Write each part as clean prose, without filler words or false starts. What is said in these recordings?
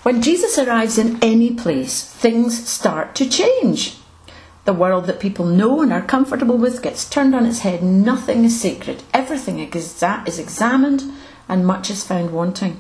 When Jesus arrives in any place, things start to change. The world that people know and are comfortable with gets turned on its head. Nothing is sacred. Everything is examined and much is found wanting.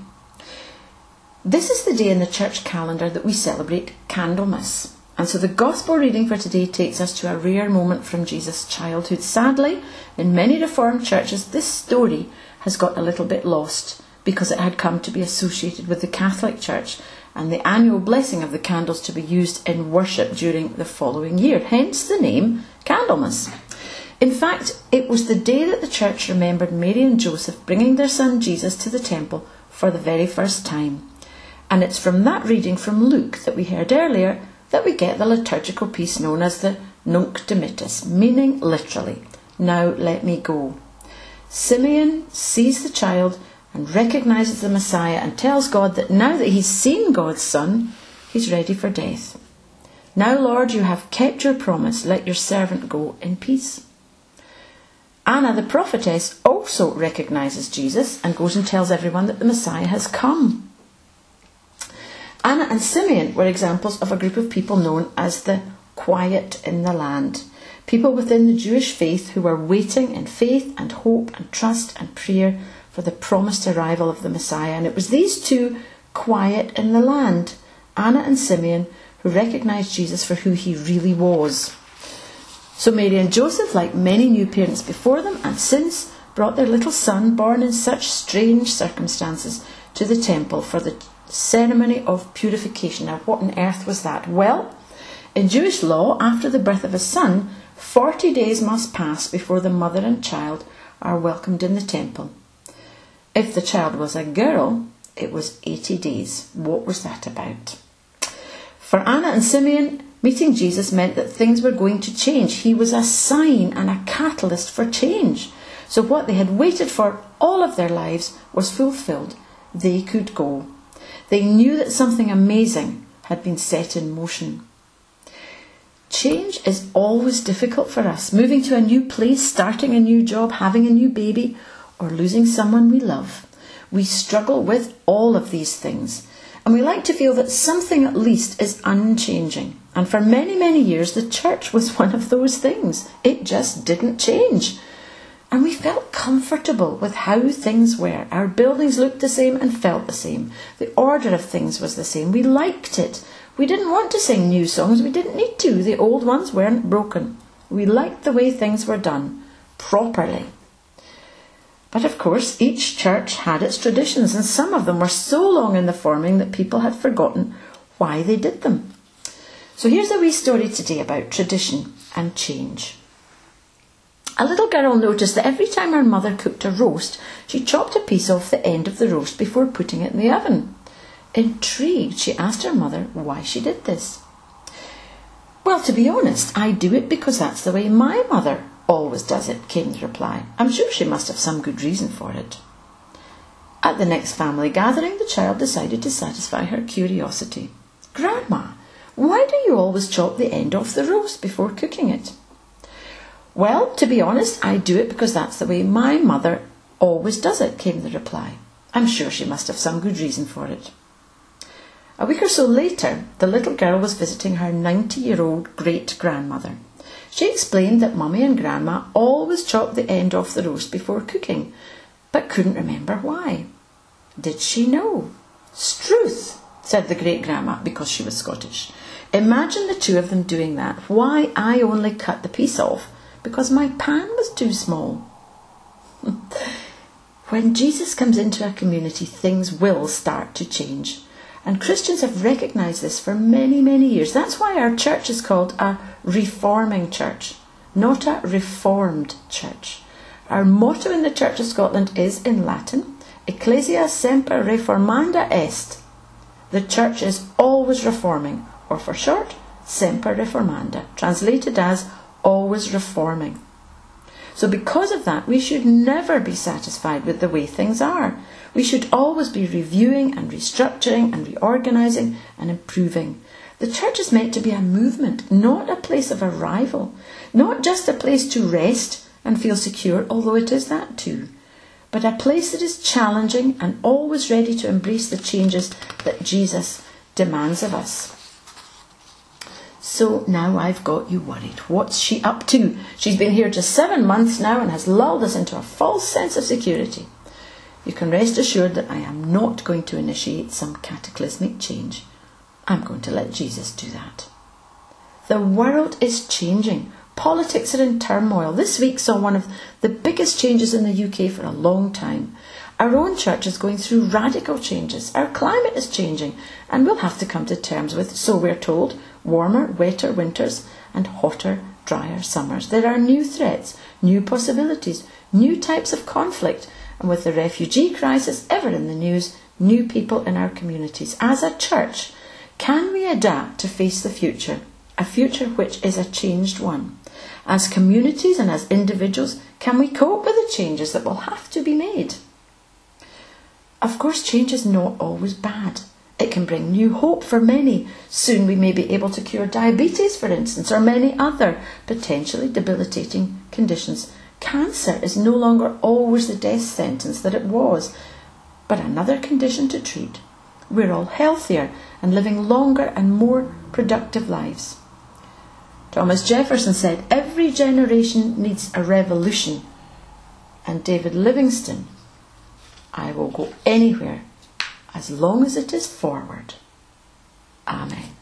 This is the day in the church calendar that we celebrate Candlemas. And so the gospel reading for today takes us to a rare moment from Jesus' childhood. Sadly, in many Reformed churches, this story has got a little bit lost because it had come to be associated with the Catholic Church and the annual blessing of the candles to be used in worship during the following year, hence the name Candlemas. In fact, it was the day that the church remembered Mary and Joseph bringing their son Jesus to the temple for the very first time. And it's from that reading from Luke that we heard earlier that we get the liturgical piece known as the Nunc Dimittis, meaning literally, now let me go. Simeon sees the child and recognises the Messiah and tells God that now that he's seen God's Son, he's ready for death. Now, Lord, you have kept your promise. Let your servant go in peace. Anna, the prophetess, also recognises Jesus and goes and tells everyone that the Messiah has come. Anna and Simeon were examples of a group of people known as the quiet in the land. People within the Jewish faith who were waiting in faith and hope and trust and prayer for the promised arrival of the Messiah. And it was these two quiet in the land, Anna and Simeon, who recognised Jesus for who he really was. So Mary and Joseph, like many new parents before them and since, brought their little son, born in such strange circumstances, to the temple for the ceremony of purification. Now, what on earth was that? Well, in Jewish law, after the birth of a son, 40 days must pass before the mother and child are welcomed in the temple. If the child was a girl, it was 80 days. What was that about? For Anna and Simeon, meeting Jesus meant that things were going to change. He was a sign and a catalyst for change. So what they had waited for all of their lives was fulfilled. They could go. They knew that something amazing had been set in motion. Change is always difficult for us. Moving to a new place, starting a new job, having a new baby, or losing someone we love. We struggle with all of these things. And we like to feel that something at least is unchanging. And for many, many years, the church was one of those things. It just didn't change. And we felt comfortable with how things were. Our buildings looked the same and felt the same. The order of things was the same. We liked it. We didn't want to sing new songs. We didn't need to. The old ones weren't broken. We liked the way things were done, properly. But of course, each church had its traditions, and some of them were so long in the forming that people had forgotten why they did them. So here's a wee story today about tradition and change. A little girl noticed that every time her mother cooked a roast, she chopped a piece off the end of the roast before putting it in the oven. Intrigued, she asked her mother why she did this. Well, to be honest, I do it because that's the way my mother always does it, came the reply. I'm sure she must have some good reason for it. At the next family gathering, the child decided to satisfy her curiosity. Grandma, why do you always chop the end off the roast before cooking it? Well, to be honest, I do it because that's the way my mother always does it, came the reply. I'm sure she must have some good reason for it. A week or so later, the little girl was visiting her 90-year-old great-grandmother. She explained that Mummy and Grandma always chopped the end off the roast before cooking, but couldn't remember why. Did she know? "Struth," said the great-grandma, because she was Scottish. "Imagine the two of them doing that. Why, I only cut the piece off because my pan was too small." When Jesus comes into a community, things will start to change. And Christians have recognised this for many, many years. That's why our church is called a reforming church, not a reformed church. Our motto in the Church of Scotland is in Latin, Ecclesia semper reformanda est. The church is always reforming, or for short, semper reformanda, translated as always reforming. So because of that, we should never be satisfied with the way things are. We should always be reviewing and restructuring and reorganising and improving. The church is meant to be a movement, not a place of arrival, not just a place to rest and feel secure, although it is that too, but a place that is challenging and always ready to embrace the changes that Jesus demands of us. So now I've got you worried. What's she up to? She's been here just 7 months now and has lulled us into a false sense of security. You can rest assured that I am not going to initiate some cataclysmic change. I'm going to let Jesus do that. The world is changing. Politics are in turmoil. This week saw one of the biggest changes in the UK for a long time. Our own church is going through radical changes. Our climate is changing and we'll have to come to terms with, so we're told, warmer, wetter winters and hotter, drier summers. There are new threats, new possibilities, new types of conflict, and with the refugee crisis ever in the news, new people in our communities. As a church, can we adapt to face the future, a future which is a changed one? As communities and as individuals, can we cope with the changes that will have to be made? Of course, change is not always bad. It can bring new hope for many. Soon we may be able to cure diabetes, for instance, or many other potentially debilitating conditions. Cancer is no longer always the death sentence that it was, but another condition to treat. We're all healthier and living longer and more productive lives. Thomas Jefferson said, every generation needs a revolution. And David Livingstone, I will go anywhere as long as it is forward. Amen.